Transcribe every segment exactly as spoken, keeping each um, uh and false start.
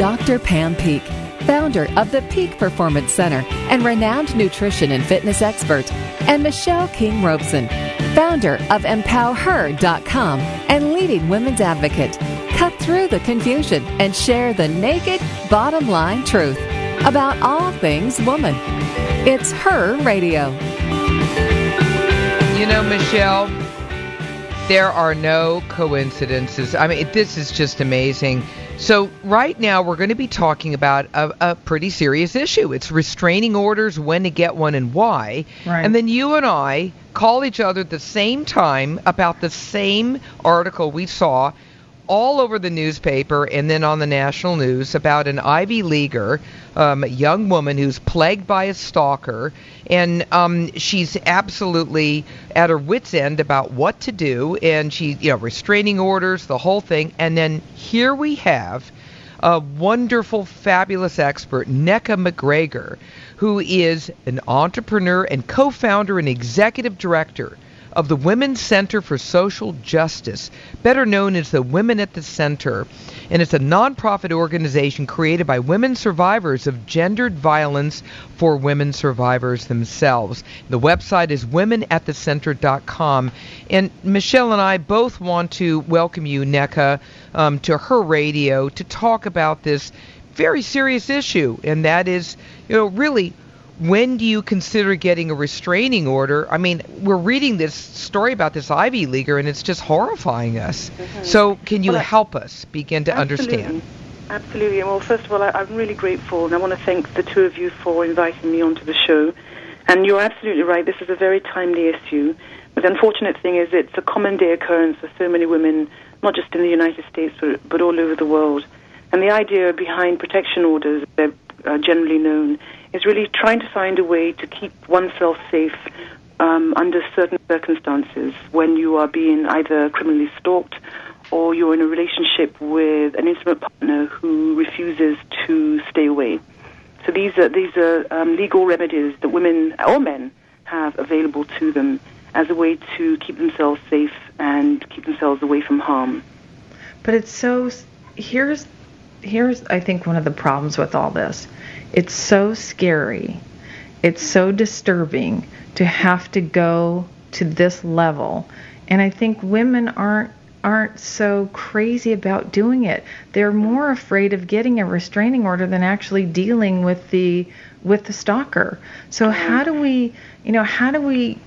Doctor Pam Peak, founder of the Peak Performance Center and renowned nutrition and fitness expert, and Michelle King Robeson, founder of empower her dot com and leading women's advocate. Cut through the confusion and share the naked, bottom line truth about all things woman. It's Her Radio. You know, Michelle, there are no coincidences. I mean, this is just amazing. So right now we're going to be talking about a, a pretty serious issue. It's restraining orders, when to get one and why. Right. And then you and I call each other at the same time about the same article we saw all over the newspaper and then on the national news about an Ivy Leaguer, um, a young woman who's plagued by a stalker, and um, she's absolutely at her wit's end about what to do, and she, you know, restraining orders, the whole thing. And then here we have a wonderful, fabulous expert, Nneka McGregor, who is an entrepreneur and co-founder and executive director of the Women's Center for Social Justice, better known as the Women at the Center. And it's a nonprofit organization created by women survivors of gendered violence for women survivors themselves. The website is women at the center dot com. And Michelle and I both want to welcome you, Nneka, um, to Her Radio to talk about this very serious issue. And that is, you know, really, when do you consider getting a restraining order? I mean, we're reading this story about this Ivy Leaguer, and it's just horrifying us. Mm-hmm. So can you well, help us begin to absolutely. understand? Absolutely. Well, first of all, I, I'm really grateful, and I want to thank the two of you for inviting me onto the show. And you're absolutely right. This is a very timely issue. But the unfortunate thing is it's a common day occurrence for so many women, not just in the United States, but, but all over the world. And the idea behind protection orders, they're uh, generally known, is really trying to find a way to keep oneself safe um, under certain circumstances when you are being either criminally stalked or you're in a relationship with an intimate partner who refuses to stay away. So these are these are um, legal remedies that women or men have available to them as a way to keep themselves safe and keep themselves away from harm. But it's so, here's, here's I think one of the problems with all this. It's so scary, it's so disturbing to have to go to this level. And I think women aren't aren't so crazy about doing it. They're more afraid of getting a restraining order than actually dealing with the with the stalker. So how do we, you know, how do we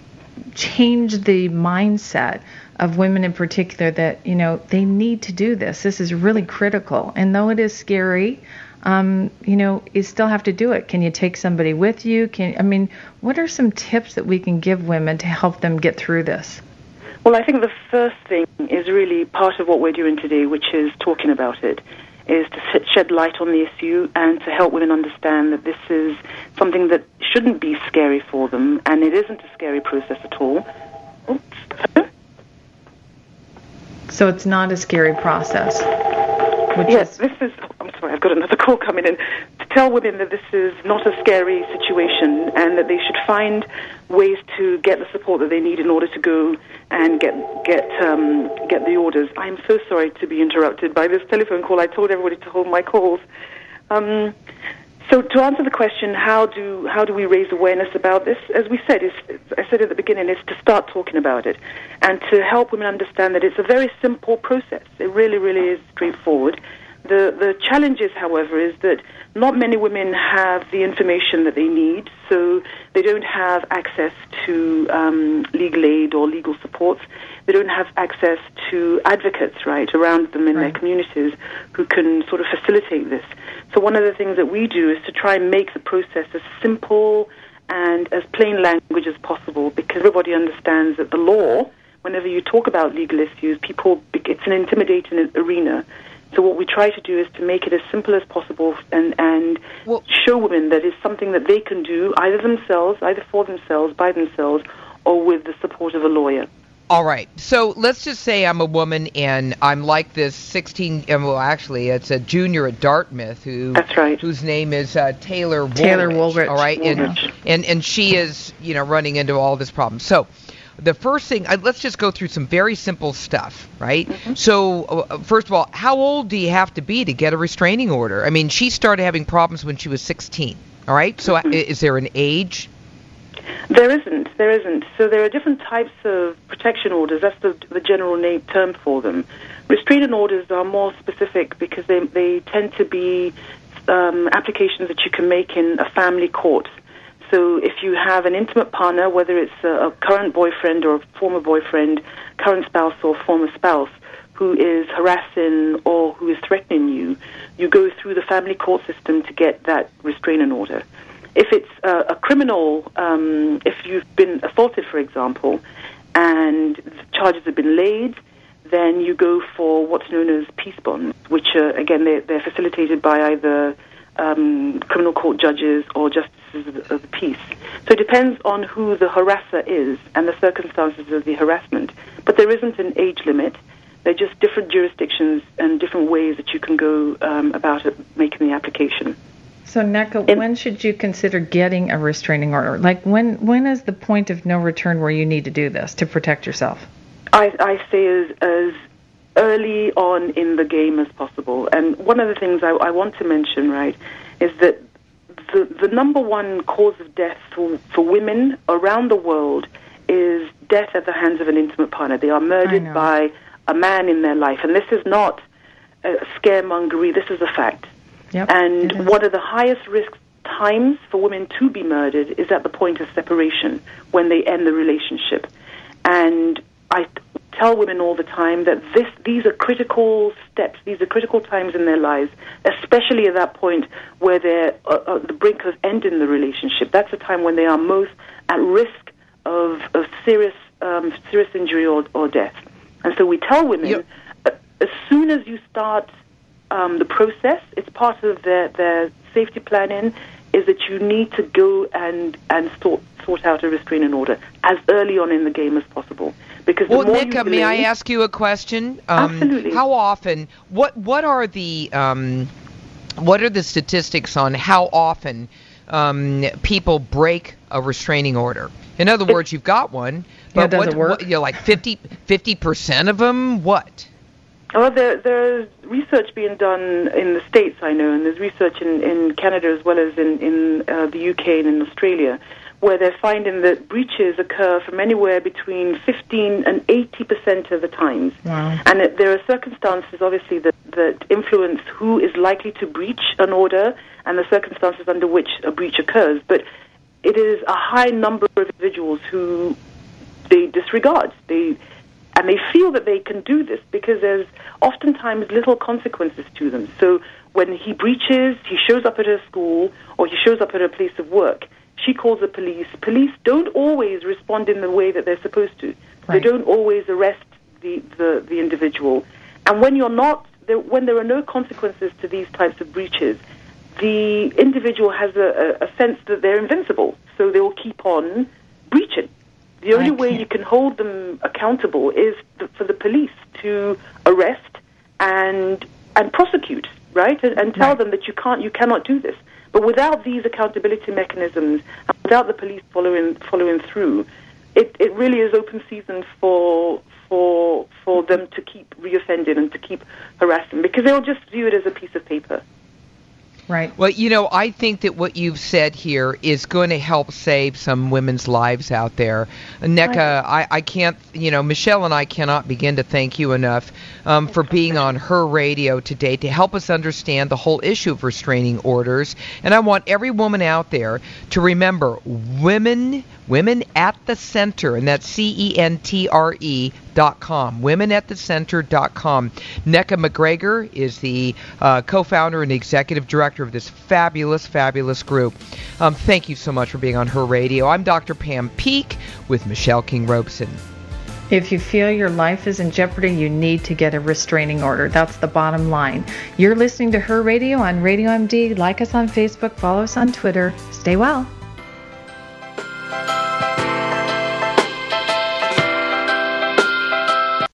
change the mindset of women in particular that, you know, they need to do this. This is really critical. And though it is scary, um, you know, you still have to do it. Can you take somebody with you? Can I mean, what are some tips that we can give women to help them get through this? Well, I think the first thing is really part of what we're doing today, which is talking about it, is to shed light on the issue and to help women understand that this is something that shouldn't be scary for them, and it isn't a scary process at all. Oops. So it's not a scary process. Which yes, is... this is... I'm sorry, I've got another call coming in. To tell women that this is not a scary situation and that they should find ways to get the support that they need in order to go and get get um, get the orders. I'm so sorry to be interrupted by this telephone call. I told everybody to hold my calls. Um, so to answer the question, how do how do we raise awareness about this? As we said, is I said at the beginning, is to start talking about it and to help women understand that it's a very simple process. It really, really is straightforward. The the challenge is, however, is that not many women have the information that they need, so they don't have access to um, legal aid or legal supports. They don't have access to advocates, right, around them in right. their communities who can sort of facilitate this. So one of the things that we do is to try and make the process as simple and as plain language as possible, because everybody understands that the law, whenever you talk about legal issues, people, it's an intimidating arena. So what we try to do is to make it as simple as possible and, and well, show women that it's something that they can do either themselves, either for themselves, by themselves, or with the support of a lawyer. All right. So let's just say I'm a woman and I'm like this sixteen, well, actually, it's a junior at Dartmouth who, That's right. whose name is uh, Taylor Woolrich. Taylor Woolrich. All right. Woolrich. And, and, and she is, you know, running into all this problem. So the first thing, uh, let's just go through some very simple stuff, right? Mm-hmm. So, uh, first of all, how old do you have to be to get a restraining order? I mean, she started having problems when she was sixteen, all right? So mm-hmm. is there an age? There isn't. There isn't. So there are different types of protection orders. That's the, the general name term for them. Restraining orders are more specific because they, they tend to be um, applications that you can make in a family court. So if you have an intimate partner, whether it's a, a current boyfriend or a former boyfriend, current spouse or former spouse, who is harassing or who is threatening you, you go through the family court system to get that restraining order. If it's uh, a criminal, um, if you've been assaulted, for example, and the charges have been laid, then you go for what's known as peace bonds, which are, again, they're, they're facilitated by either um, criminal court judges or justices of the, of the peace. So it depends on who the harasser is and the circumstances of the harassment. But there isn't an age limit. They're just different jurisdictions and different ways that you can go um, about it, making the application. So, Nneka, when should you consider getting a restraining order? Like, when when is the point of no return where you need to do this to protect yourself? I, I say as, as early on in the game as possible. And one of the things I, I want to mention, right, is that the, the number one cause of death for, for women around the world is death at the hands of an intimate partner. They are murdered by a man in their life. And this is not uh, scaremongery. This is a fact. Yep, and one of the highest risk times for women to be murdered is at the point of separation, when they end the relationship. And I tell women all the time that this, these are critical steps, these are critical times in their lives, especially at that point where they're uh, at the brink of ending the relationship. That's a time when they are most at risk of, of serious um, serious injury or, or death. And so we tell women, yep. uh, as soon as you start Um, the process, it's part of their, their safety planning, is that you need to go and, and sort, sort out a restraining order as early on in the game as possible. Because well, the more Nneka, you may I ask you a question? Um, Absolutely. How often? What what are the um, what are the statistics on how often um, people break a restraining order? In other words, you've got one, but yeah, does what, it work? what, you know, like fifty percent of them? What? Well, there, there's research being done in the States, I know, and there's research in, in Canada as well as in, in uh, the U K and in Australia, where they're finding that breaches occur from anywhere between fifteen and eighty percent of the times. Wow. And that there are circumstances, obviously, that, that influence who is likely to breach an order and the circumstances under which a breach occurs. But it is a high number of individuals who they disregard. They... And they feel that they can do this because there's oftentimes little consequences to them. So when he breaches, he shows up at her school or he shows up at her place of work, she calls the police. Police don't always respond in the way that they're supposed to. Right. They don't always arrest the, the, the individual. And when you're not, there, when there are no consequences to these types of breaches, the individual has a, a, a sense that they're invincible. So they will keep on breaching. The only way you can hold them accountable is the, for the police to arrest and and prosecute, right? And, and tell right. them that you can't, you cannot do this. But without these accountability mechanisms, and without the police following following through, it, it really is open season for for for them to keep reoffending and to keep harassing, because they'll just view it as a piece of paper. Right. Well, you know, I think that what you've said here is going to help save some women's lives out there. Nneka, I, I can't, you know, Michelle and I cannot begin to thank you enough um, for being on Her Radio today to help us understand the whole issue of restraining orders. And I want every woman out there to remember women, women at the center, and that's C E N T R E dot com, women at the center dot com. Nneka McGregor is the uh, co-founder and executive director of this fabulous, fabulous group. Um, thank you so much for being on Her Radio. I'm Doctor Pam Peeke with Michelle King-Robeson. If you feel your life is in jeopardy, you need to get a restraining order. That's the bottom line. You're listening to Her Radio on Radio M D. Like us on Facebook, follow us on Twitter. Stay well.